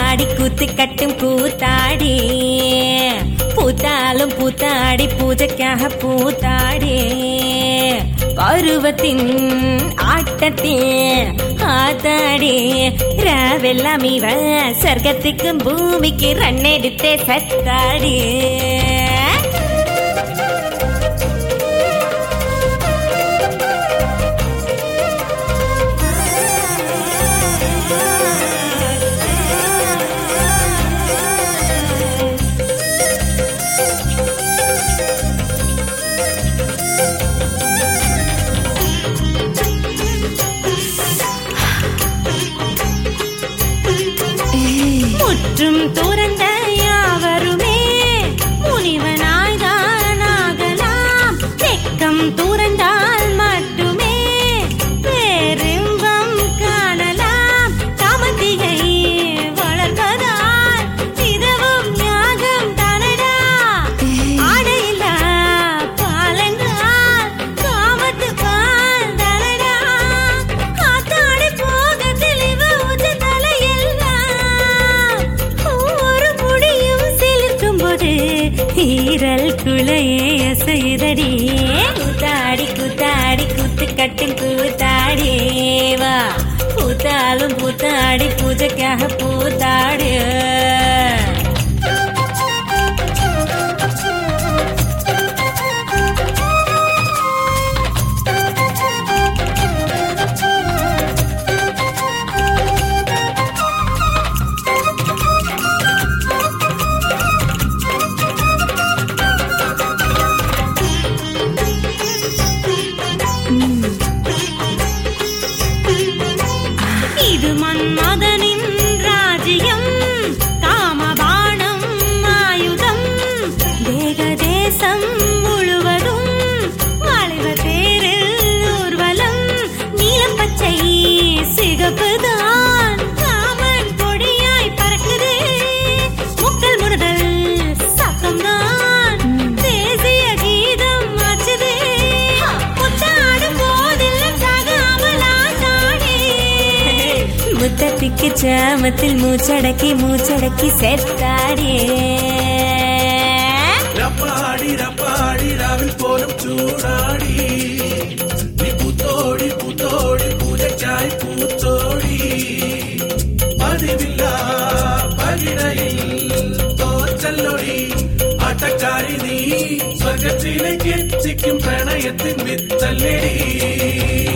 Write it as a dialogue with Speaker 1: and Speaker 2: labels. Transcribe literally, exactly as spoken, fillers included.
Speaker 1: பூத்தாடி கூத்து கட்டும் கூத்தாடி பூத்தாலும் பூத்தாடி பூஜைக்காக பூத்தாடி பருவத்தின் ஆட்டத்தின் ஆத்தாடி ராவெல்லாம் இவ சொர்க்கத்துக்கும் பூமிக்கு ரன்னெடுத்தே சத்தாடி முற்றும் துறந்த யாவருமே முனிவனாய்தான் ஆகலாம். வெக்கம் துறந்தால் மட்டுமே பேரின்பம் காணலாம். காமத்தியை வளர்ப்பதால் இதுவும் யாகம் தானடா. ஆடையில்லா பாலங்கால் காமத்து பால் தானடா. காத்தாடி போக தெளிவு உச்ச ஈரல் குளையே அசைதடி. கூத்தாடி கூத்தாடி கூத்து கட்டும் கூத்தாடி வா பூத்தாலும் பூத்தாடி பூஜைக்காக பூத்தாடி இது மன்மதனின் ராஜ்யம் காமபாணம் ஆயுதம் தேக தேசம் முழுவதும் வாலிப தேரில் ஊர்வலம் நீலம் பச்சை சிகப்புதான் காமன் கொடியாய் பறக்குது முக்கல் முறுதல் சத்தம்தான் தேசிய கீதம் ஆச்சுது முத்தாடும் போதெல்லாம் சாகாமலா முத்தத்திக்கு சாமத்தில் மூச்சடக்கி மூச்சடக்கி செத்தாடி
Speaker 2: ரப்பாடி ரப்பாடி ராவில் போலும் சூடாடி நீ பூத்தோடி பூத்தோடி பூஜைக்காய் பூத்தோடி பதிவில்லா பகிரையில் தோச்சல்லொடி ஆட்டக்காரி நீ சொர்க்கத்திலே கெச்சிக்கும் பிரணயத்தின் வித்தல்லடி.